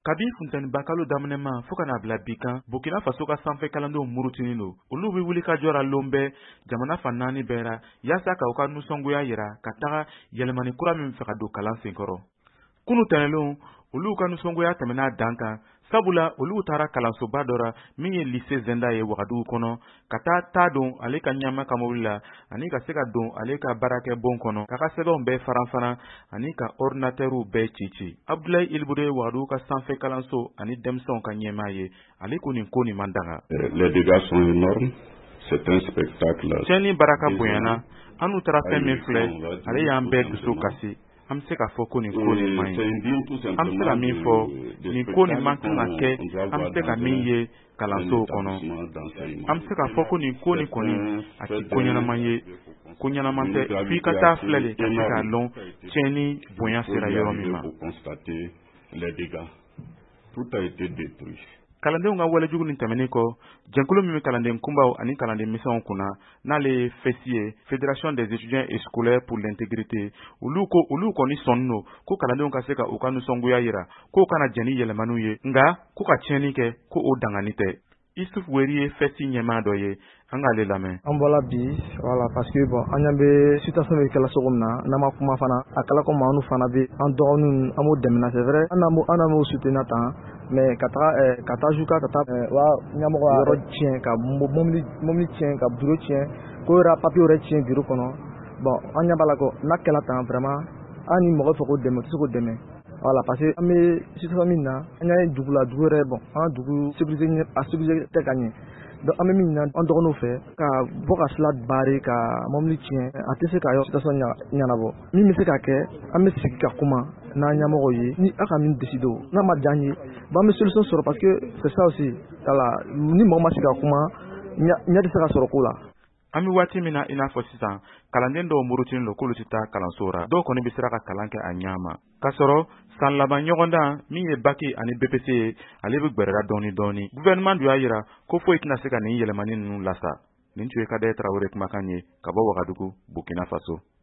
Kabi funtani bakalo daminɛma fo kana bila bi kan Burkina Faso ka sanfɛ kalandenw murutinin don. Olu bɛ wuli ka jɔra lon bɛɛ jamana fan 4 bɛɛ ra yaasa ka u ka nusɔngoya yira ka taga yɛlɛmani kura min fɛ ka don kalan senkɔrɔ. Kunu tɛnɛlenw olu ka nusɔngoya tɛmɛna dan kan sabula olu taara kalansoba dɔ ra min ye lycée Zenda ye Wagadugu kɔnɔ ka taa don ale ka ɲɛma ka mobili la ani ka se ka don ale ka baarakɛ bon kɔnɔ ka sɛbɛnw bɛɛ faran ani ka ordinatɛrw bɛɛ ci. Abdoulaye Ilbure Wagadugu ka sanfɛ kalanso ani denmisɛnw ka ɲɛma ye ale ko nin ko nin man daga. Les dégâts sont énormes. C'est un spectacle. Tiɲɛni baraka bonyana anu taara fɛn min filɛ ale y'an bɛɛ dusu kasi. An bɛ se k'a fɔ ko nin ko nin man ɲi. An bɛ se ka min fɔ nin ko nin man kan ka kɛ an bɛ se ka min ye kalansow kɔnɔ. An bɛ se k'a fɔ ko nin ko nin kɔni a ti ko ɲɛnama ye. Ko ɲɛnama tɛ f'i ka taa filɛ de ka se k'a dɔn tiɲɛni bonya sera yɔrɔ min ma. Kalandenw ka walejugu ni tɛmɛnen kɔ jɛnkulu min bɛ kalanden kunbaw ani kalanden misɛnw kunna n'ale ye FESI ye Fédération des étudiants et scolaires pour l'intégrité olu kɔni sɔnni don ko kalandenw ka se ka u ka nusɔngoya yira k'o kana jɛn ni yɛlɛmaniw ye nka ko ka tiɲɛni kɛ ko o dangani tɛ. Isuf Weri ye FESI ɲɛmaa dɔ ye an k'ale lamɛn. An bɔra bi voilà parce que bon an ɲɛ bɛ situation bɛ kɛla cogo min na n'an ma kuma fana a kɛla comme anw fana bɛ an dɔgɔninw an b'o dɛmɛ c'est vrai an n'an m'o soutenir tan mais ka taa juka ka taa wa ɲɛmɔgɔ yɔrɔ tiɲɛ ka mobili tiɲɛ ka bureau tiɲɛ ko yɛrɛ papier yɛrɛ tiɲɛ bureau kɔnɔ bon an ɲɛ b'a la ko n'a kɛla tan vraiment an ni mɔgɔ fɛ k'o dɛmɛ tɛ se k'o dɛmɛ. Voilà parce que an bɛ situation min na an y'a ye dugu la dugu yɛrɛ bon an dugu sécurité tɛ ka ɲɛ donc an bɛ min ɲini an dɔgɔninw fɛ ka bɔ ka sira barrer ka mobili tiɲɛ a tɛ se ka situation ɲɛnabɔ min bɛ se ka kɛ an bɛ sigi ka kuma n'an ɲɛmɔgɔw ye ni a ka min décider n'a ma diya an ye bon an bɛ solution sɔrɔ parce que c'est ça aussi voilà ni mɔgɔ ma se ka kuma ɲɛ tɛ se ka sɔrɔ ko la. An bɛ waati min na i n'a fɔ sisan kalanden dɔw murutinin don k'olu tɛ taa kalanso ra dɔw kɔni bɛ sira ka kalan kɛ a ɲama k'a sɔrɔ san laban ɲɔgɔndan min ye baki ani BPC ye ale bɛ gbɛrɛra dɔɔni. Gouvernement dun y'a jira ko foyi tɛna se ka nin yɛlɛmani ninnu lasa. Nin tun ye Kadaye Traoré kumakan ye ka bɔ Wagadugu Burkina Faso.